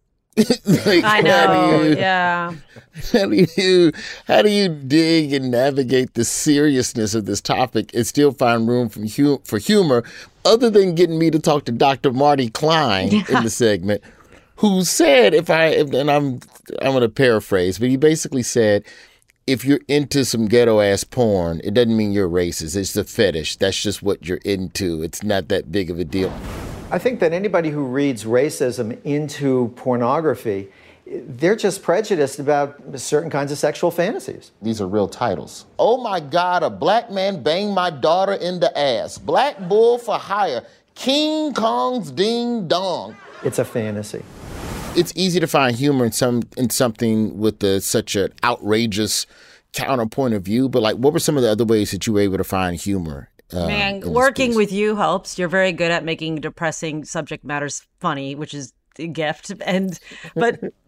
like, I know, you, yeah. How do you how do you dig and navigate the seriousness of this topic and still find room for, hu- for humor, other than getting me to talk to Doctor Marty Klein yeah. in the segment, who said, if I and I'm I'm going to paraphrase, but he basically said, if you're into some ghetto ass porn, it doesn't mean you're racist. It's a fetish. That's just what you're into. It's not that big of a deal. I think that anybody who reads racism into pornography, they're just prejudiced about certain kinds of sexual fantasies. These are real titles. Oh my God, a black man banged my daughter in the ass. Black bull for hire. King Kong's ding dong. It's a fantasy. It's easy to find humor in some in something with the, such an outrageous counterpoint of view, but like, what were some of the other ways that you were able to find humor? Uh, Man, working with you helps. You're very good at making depressing subject matters funny, which is a gift. And but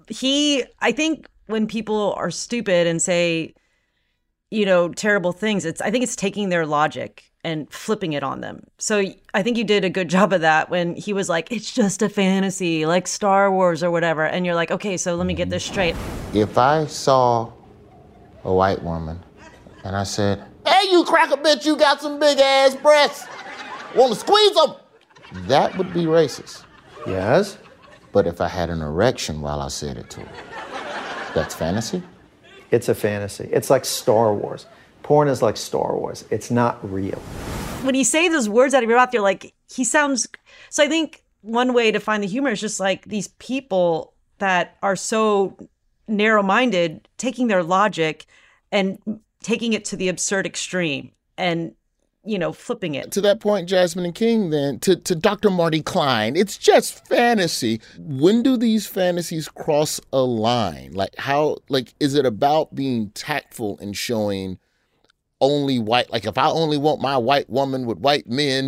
he, I think when people are stupid and say, you know, terrible things, it's I think it's taking their logic and flipping it on them. So I think you did a good job of that when he was like, it's just a fantasy, like Star Wars or whatever. And you're like, okay, so let me get this straight. If I saw a white woman and I said, hey, you cracker bitch, you got some big ass breasts, want to squeeze them, that would be racist. Yes. But if I had an erection while I said it to her, that's fantasy? It's a fantasy. It's like Star Wars. Porn is like Star Wars. It's not real. When you say those words out of your mouth, you're like, he sounds... So I think one way to find the humor is just like these people that are so narrow-minded, taking their logic and taking it to the absurd extreme and, you know, flipping it. To that point, Jasmine and King, then, to, to Doctor Marty Klein, it's just fantasy. When do these fantasies cross a line? Like, how, like, is it about being tactful and showing only white, like, if I only want my white woman with white men,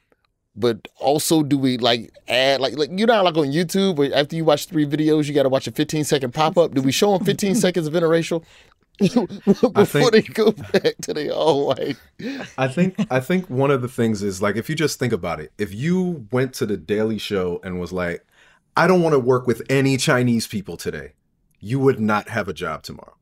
but also do we, like, add, like, like you know, like on YouTube, where after you watch three videos, you got to watch a fifteen second pop up. Do we show them fifteen seconds of interracial? Before think, they go back to the all white. I think I think one of the things is, like, if you just think about it, if you went to the Daily Show and was like, I don't want to work with any Chinese people today, you would not have a job tomorrow.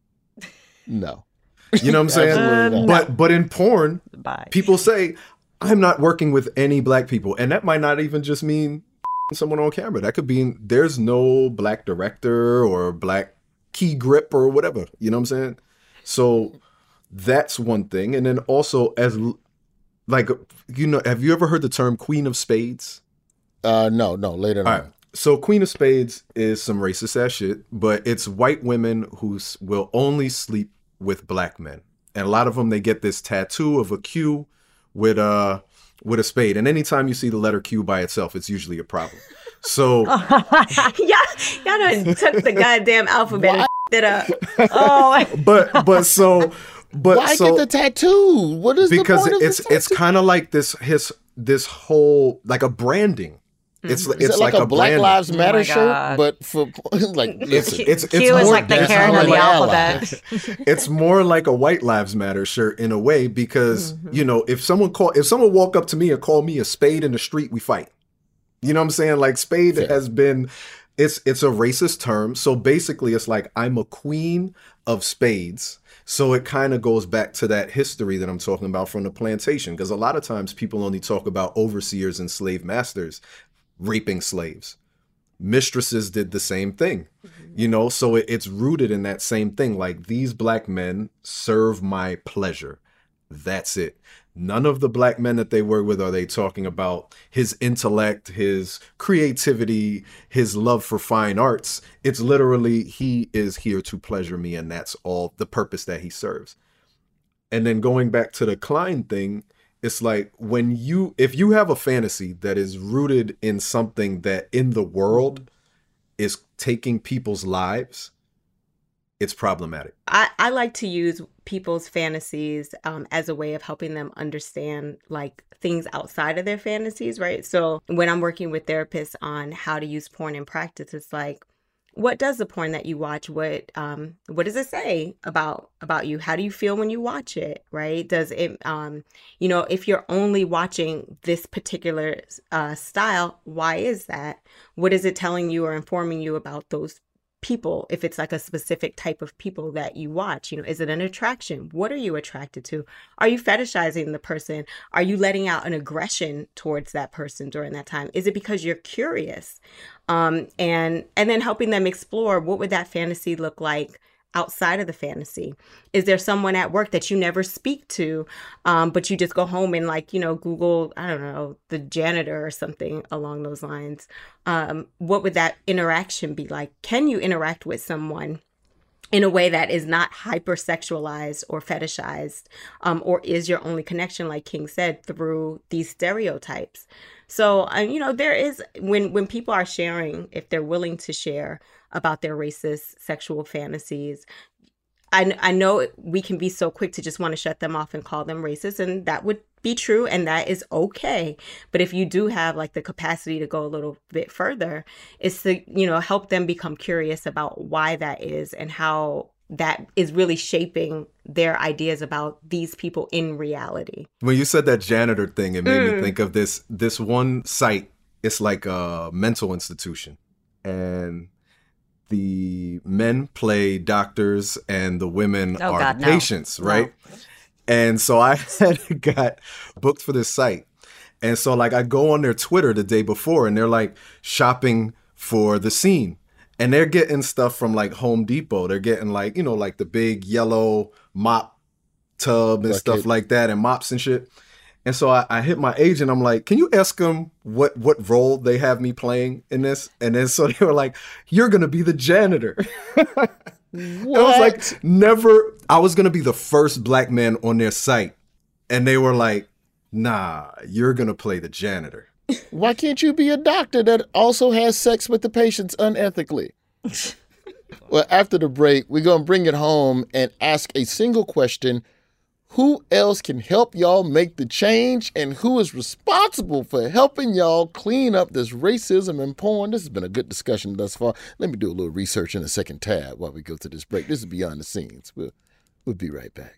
No. You know what I'm saying? Absolutely but not. but in porn, Bye. people say, I'm not working with any black people. And that might not even just mean someone on camera. That could mean there's no black director or black key grip or whatever. You know what I'm saying? So that's one thing. And then also, as like, you know, have you ever heard the term Queen of Spades? Uh, no, no, later on. All right. So Queen of Spades is some racist ass shit, but it's white women who will only sleep with black men. And a lot of them, they get this tattoo of a Q with a, with a spade. And anytime you see the letter Q by itself, it's usually a problem. So yeah, y'all done took the goddamn alphabet and it up. Oh, but but so but why so, get the tattoo? What is because the point it's of the it's kind of like this his this whole like a branding. It's Is it's it like, like a, a Black branding. Lives Matter Oh shirt, God. but for like It's listen, it's it's Q is more, like the that's Karen how of the I'm an alphabet. it's more like a White Lives Matter shirt in a way because Mm-hmm. you know, if someone call if someone walk up to me and call me a spade in the street, we fight. You know what I'm saying? Like spade Fair. has been it's it's a racist term. So basically it's like I'm a queen of spades. So it kind of goes back to that history that I'm talking about from the plantation, because a lot of times people only talk about overseers and slave masters raping slaves. Mistresses did the same thing, mm-hmm. you know, so it, it's rooted in that same thing. Like, these black men serve my pleasure. That's it. None of the black men that they work with are they talking about his intellect, his creativity, his love for fine arts. It's literally, he is here to pleasure me, and that's all the purpose that he serves. And then going back to the Klein thing, it's like when you, if you have a fantasy that is rooted in something that in the world is taking people's lives, it's problematic. I, I like to use people's fantasies um, as a way of helping them understand like things outside of their fantasies, right? So when I'm working with therapists on how to use porn in practice, it's like, what does the porn that you watch, what um what does it say about about you? How do you feel when you watch it, right? Does it um you know, if you're only watching this particular uh style, why is that? What is it telling you or informing you about those people? If it's like a specific type of people that you watch, you know, is it an attraction? What are you attracted to? Are you fetishizing the person? Are you letting out an aggression towards that person during that time? Is it because you're curious? Um, and and then helping them explore, what would that fantasy look like outside of the fantasy? Is there someone at work that you never speak to, um, but you just go home and like, you know, Google, I don't know, the janitor or something along those lines? Um, what would that interaction be like? Can you interact with someone in a way that is not hypersexualized or fetishized, um, or is your only connection, like King said, through these stereotypes? So, uh, you know, there is, when, when people are sharing, if they're willing to share about their racist sexual fantasies, I, I know we can be so quick to just want to shut them off and call them racist, and that would be true, and that is okay. But if you do have like the capacity to go a little bit further, it's to, you know, help them become curious about why that is and how that is really shaping their ideas about these people in reality. When you said that janitor thing, it made Mm. me think of this this one site. It's like a mental institution, and the men play doctors and the women Oh, are God, the no. patients, No. right? And so I had got booked for this site. And so like I go on their Twitter the day before and they're like shopping for the scene. And they're getting stuff from like Home Depot. They're getting like, you know, like the big yellow mop tub and Bucket. stuff like that and mops and shit. And so I, I hit my agent. I'm like, can you ask them what, what role they have me playing in this? And then so they were like, you're going to be the janitor. It was like never, I was going to be the first black man on their site. And they were like, nah, you're going to play the janitor. Why can't you be a doctor that also has sex with the patients unethically? Well, after the break, we're going to bring it home and ask a single question. Who else can help y'all make the change, and who is responsible for helping y'all clean up this racism in porn? This has been a good discussion thus far. Let me do a little research in the second tab while we go to this break. This is Beyond the Scenes. We'll, we'll be right back.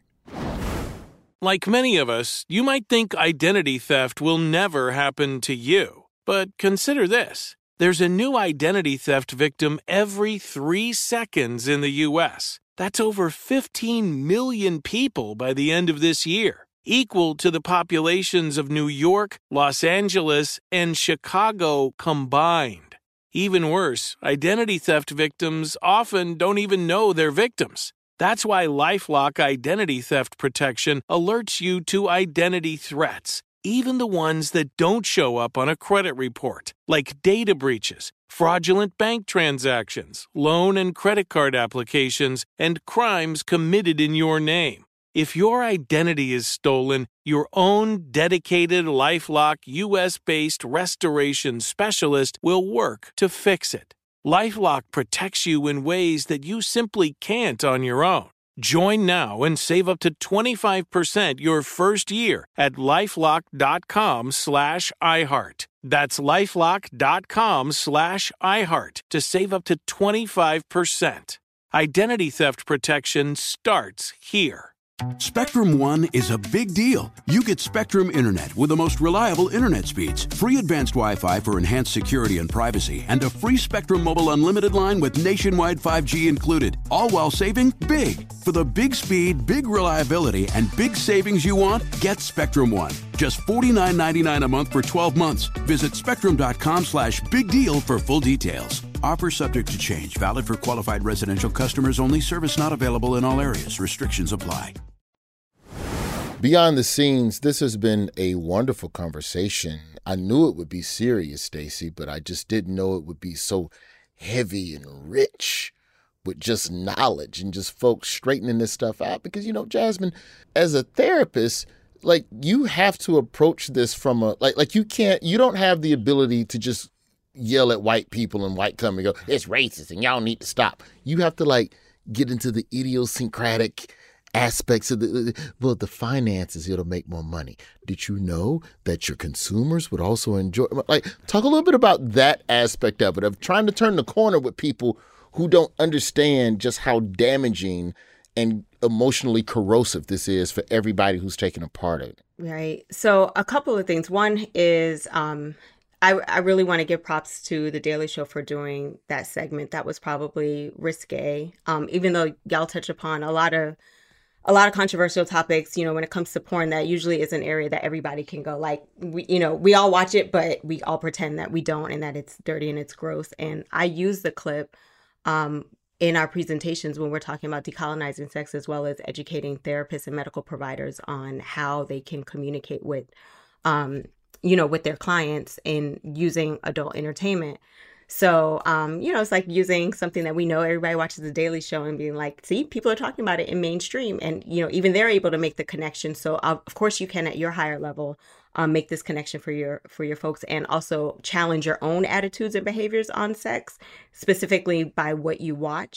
Like many of us, you might think identity theft will never happen to you. But consider this. There's a new identity theft victim every three seconds in the U S That's over fifteen million people by the end of this year, equal to the populations of New York, Los Angeles, and Chicago combined. Even worse, identity theft victims often don't even know they're victims. That's why LifeLock Identity Theft Protection alerts you to identity threats, even the ones that don't show up on a credit report, like data breaches, fraudulent bank transactions, loan and credit card applications, and crimes committed in your name. If your identity is stolen, your own dedicated LifeLock U S-based restoration specialist will work to fix it. LifeLock protects you in ways that you simply can't on your own. Join now and save up to twenty-five percent your first year at LifeLock.com slash iHeart. That's LifeLock.com slash iHeart to save up to twenty-five percent. Identity theft protection starts here. Spectrum One is a big deal. You get Spectrum Internet with the most reliable internet speeds, free advanced Wi-Fi for enhanced security and privacy, and a free Spectrum Mobile Unlimited line with nationwide five G included, all while saving big. For the big speed, big reliability, and big savings you want, get Spectrum One. Just forty-nine ninety-nine a month for twelve months. Visit spectrum.com slash big deal for full details. Offer subject to change. Valid for qualified residential customers only. Service not available in all areas. Restrictions apply. Beyond the Scenes, this has been a wonderful conversation. I knew it would be serious, Stacey, but I just didn't know it would be so heavy and rich with just knowledge and just folks straightening this stuff out. Because, you know, Jasmine, as a therapist, like, you have to approach this from a, like, like you can't, you don't have the ability to just yell at white people and white come and go, it's racist and y'all need to stop. You have to, like, get into the idiosyncratic aspects of the, well, the finances, it'll make more money. Did you know that your consumers would also enjoy, like, talk a little bit about that aspect of it, of trying to turn the corner with people who don't understand just how damaging and emotionally corrosive this is for everybody who's taking a part of it. Right. So a couple of things. One is um, I, I really want to give props to The Daily Show for doing that segment. That was probably risque, um, even though y'all touch upon a lot of a lot of controversial topics. You know, when it comes to porn, that usually is an area that everybody can go, like, we, you know, we all watch it, but we all pretend that we don't and that it's dirty and it's gross. And I use the clip um, in our presentations when we're talking about decolonizing sex, as well as educating therapists and medical providers on how they can communicate with, um, you know, with their clients in using adult entertainment. So, um, you know, it's like using something that we know everybody watches The Daily Show and being like, see, people are talking about it in mainstream. And, you know, even they're able to make the connection. So, uh, of course, you can at your higher level um, make this connection for your for your folks, and also challenge your own attitudes and behaviors on sex, specifically by what you watch.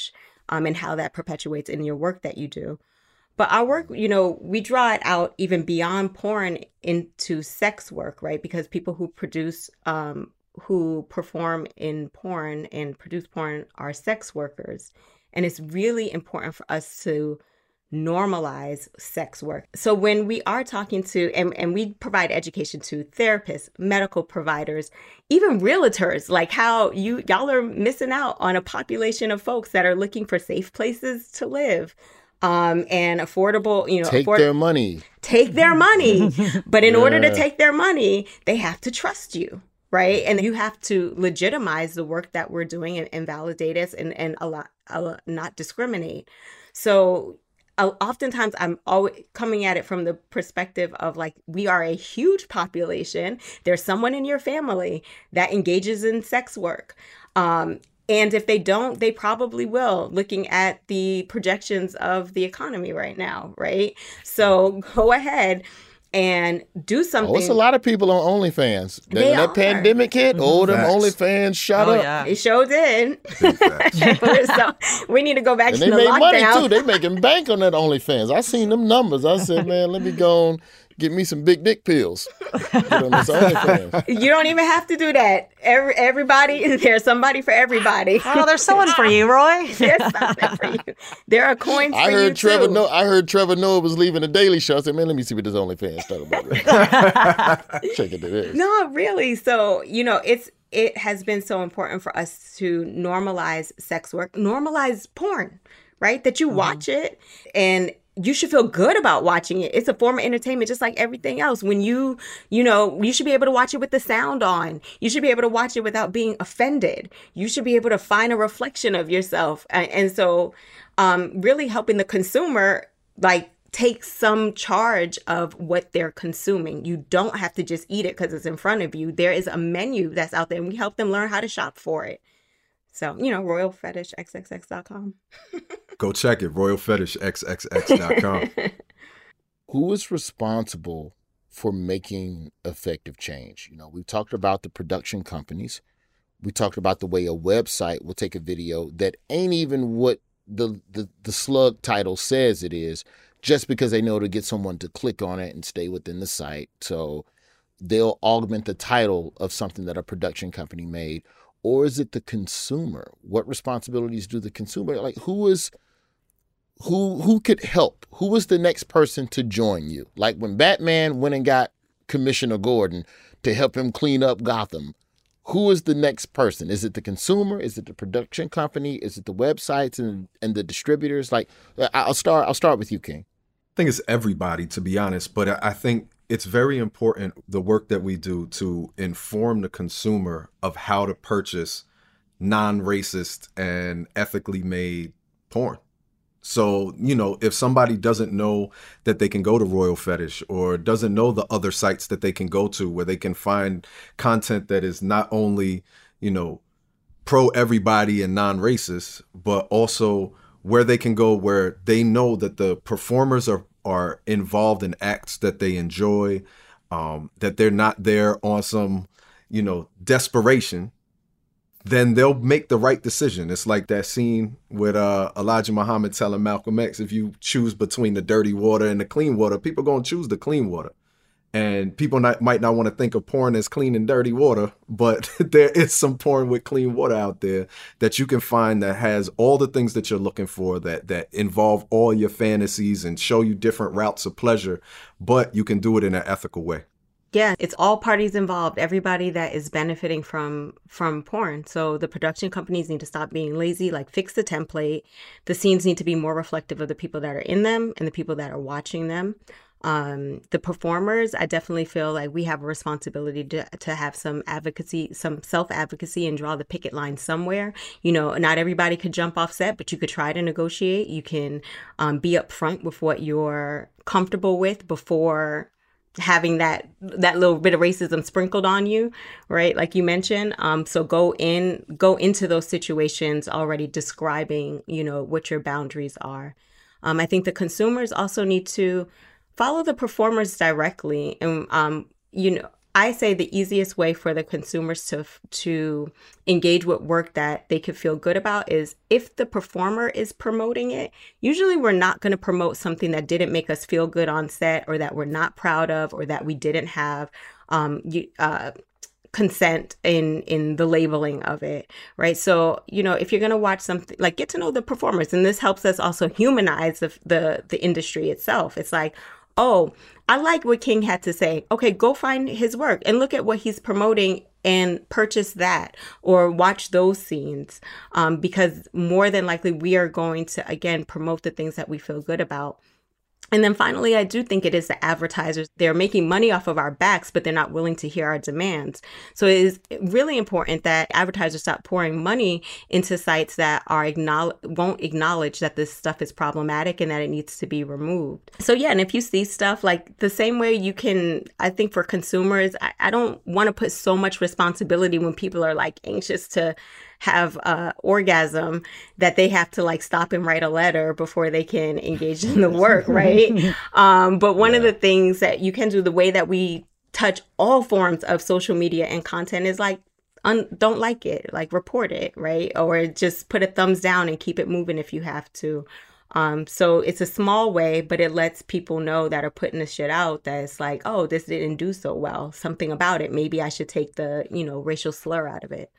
um, and how that perpetuates in your work that you do. But our work, you know, we draw it out even beyond porn into sex work, right? Because people who produce, um, who perform in porn and produce porn are sex workers. And it's really important for us to normalize sex work. So when we are talking to, and, and we provide education to therapists, medical providers, even realtors, like how you, y'all are missing out on a population of folks that are looking for safe places to live. Um, and affordable, you know, take afford- their money. Take their money. But in Yeah. order to take their money, they have to trust you, right? And you have to legitimize the work that we're doing and, and validate us and, and a lot, a lot, not discriminate. So uh, oftentimes I'm always coming at it from the perspective of like, we are a huge population. There's someone in your family that engages in sex work. Um, And if they don't, they probably will, looking at the projections of the economy right now, right? So go ahead and do something. Oh, it's a lot of people on OnlyFans. That, They when that are. pandemic hit, oh, them Facts. OnlyFans shot Oh, up. yeah. It sure did. So we need to go back And to they the made money lockdown. too. They making bank on that OnlyFans. I seen them numbers. I said, man, let me go on, get me some big dick pills. Get on this OnlyFans. You don't even have to do that. Every, everybody, there's somebody for everybody. Oh, there's someone for you, Roy. There's something for you. There are coins for I you heard Trevor too. Noah. I heard Trevor Noah was leaving the Daily Show. I said, man, let me see what this OnlyFans talking about. Check it is. No, really. So, you know, it's it has been so important for us to normalize sex work, normalize porn, right? That you watch it and you should feel good about watching it. It's a form of entertainment, just like everything else. When you, you know, you should be able to watch it with the sound on. You should be able to watch it without being offended. You should be able to find a reflection of yourself. And, and so um, really helping the consumer, like, take some charge of what they're consuming. You don't have to just eat it because it's in front of you. There is a menu that's out there, and we help them learn how to shop for it. So, you know, royal fetish x x x dot com. Go check it, royal fetish x x x dot com. Who is responsible for making effective change? You know, we've talked about the production companies. We talked about the way a website will take a video that ain't even what the, the, the slug title says it is, just because they know to get someone to click on it and stay within the site. So they'll augment the title of something that a production company made. Or is it the consumer? What responsibilities do the consumer, like who is, who who could help? Who is the next person to join you? Like when Batman went and got Commissioner Gordon to help him clean up Gotham, who is the next person? Is it the consumer? Is it the production company? Is it the websites and, and the distributors? Like, I'll start. I'll start with you, King. I think it's everybody, to be honest. But I think it's very important, the work that we do, to inform the consumer of how to purchase non-racist and ethically made porn. So, you know, if somebody doesn't know that they can go to Royal Fetish, or doesn't know the other sites that they can go to where they can find content that is not only, you know, pro everybody and non-racist, but also where they can go where they know that the performers are, are involved in acts that they enjoy, um, that they're not there on some, you know, desperation, then they'll make the right decision. It's like that scene with uh, Elijah Muhammad telling Malcolm X, if you choose between the dirty water and the clean water, people going to choose the clean water. And people not, might not want to think of porn as clean and dirty water, but there is some porn with clean water out there that you can find that has all the things that you're looking for, that that involve all your fantasies and show you different routes of pleasure, but you can do it in an ethical way. Yeah, it's all parties involved, everybody that is benefiting from from porn. So the production companies need to stop being lazy, like fix the template. The scenes need to be more reflective of the people that are in them and the people that are watching them. Um, the performers, I definitely feel like we have a responsibility to, to have some advocacy, some self-advocacy, and draw the picket line somewhere. You know, not everybody could jump off set, but you could try to negotiate. You can um, be upfront with what you're comfortable with before having that that little bit of racism sprinkled on you, right? Like you mentioned. Um, so go in, go into those situations already describing, you know, what your boundaries are. Um, I think the consumers also need to follow the performers directly. And, um, you know, I say the easiest way for the consumers to to engage with work that they could feel good about is if the performer is promoting it. Usually we're not going to promote something that didn't make us feel good on set, or that we're not proud of, or that we didn't have um, uh, consent in in the labeling of it, right? So, you know, if you're going to watch something, like, get to know the performers. And this helps us also humanize the the, the industry itself. It's like, oh, I like what King had to say. Okay, go find his work and look at what he's promoting and purchase that, or watch those scenes, um, because more than likely we are going to, again, promote the things that we feel good about. And then finally, I do think it is the advertisers. They're making money off of our backs, but they're not willing to hear our demands. So it is really important that advertisers stop pouring money into sites that are acknowledge, won't acknowledge that this stuff is problematic and that it needs to be removed. So yeah, and if you see stuff like the same way you can, I think for consumers, I, I don't want to put so much responsibility when people are like anxious to have a orgasm that they have to like stop and write a letter before they can engage in the work, right? um, but one yeah. of the things that you can do, the way that we touch all forms of social media and content, is like, un- don't like it, like report it, right? Or just put a thumbs down and keep it moving if you have to. Um, so it's a small way, but it lets people know that are putting the shit out that it's like, oh, this didn't do so well. Something about it. Maybe I should take the, you know, racial slur out of it.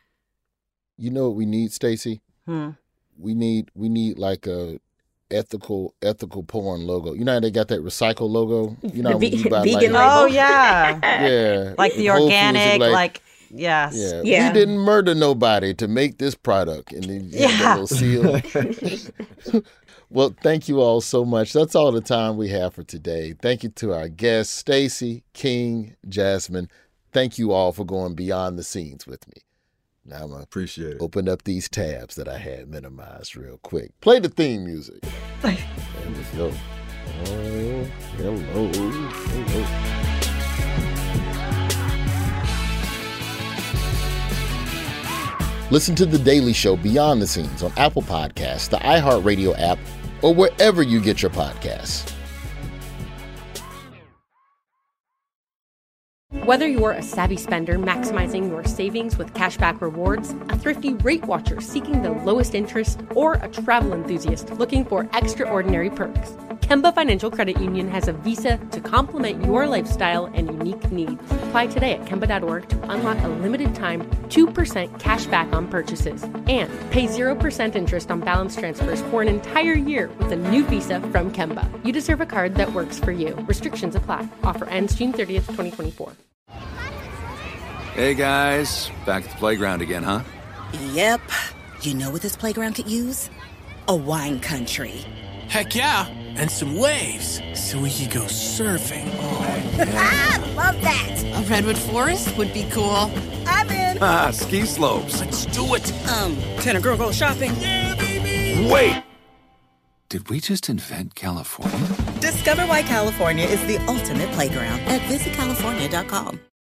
You know what we need, Stacey? Hmm. We need we need like a ethical ethical porn logo. You know how they got that recycle logo? You know, the when you buy, vegan like, logo. Oh yeah, yeah, like the Whole organic, like, like yes, yeah. yeah. We didn't murder nobody to make this product, and then you have that little seal. Well, thank you all so much. That's all the time we have for today. Thank you to our guests, Stacey, King, Jasmine. Thank you all for going beyond the scenes with me. Now I'm going to appreciate it. Open up these tabs that I had minimized real quick. Play the theme music. There we go. Oh, hello. Hello. Listen to The Daily Show Beyond the Scenes on Apple Podcasts, the iHeartRadio app, or wherever you get your podcasts. Whether you're a savvy spender maximizing your savings with cashback rewards, a thrifty rate watcher seeking the lowest interest, or a travel enthusiast looking for extraordinary perks, Kemba Financial Credit Union has a visa to complement your lifestyle and unique needs. Apply today at Kemba dot org to unlock a limited time two percent cash back on purchases and pay zero percent interest on balance transfers for an entire year with a new visa from Kemba. You deserve a card that works for you. Restrictions apply. Offer ends June thirtieth, twenty twenty-four. Hey guys, back at the playground again, huh? Yep. You know what this playground could use? A wine country. Heck yeah, and some waves so we could go surfing. Oh, yeah. I love that. A redwood forest would be cool. I'm in. Ah, ski slopes. Let's do it. Um, can a girl go shopping? Yeah, baby. Wait. Did we just invent California? Discover why California is the ultimate playground at visit california dot com.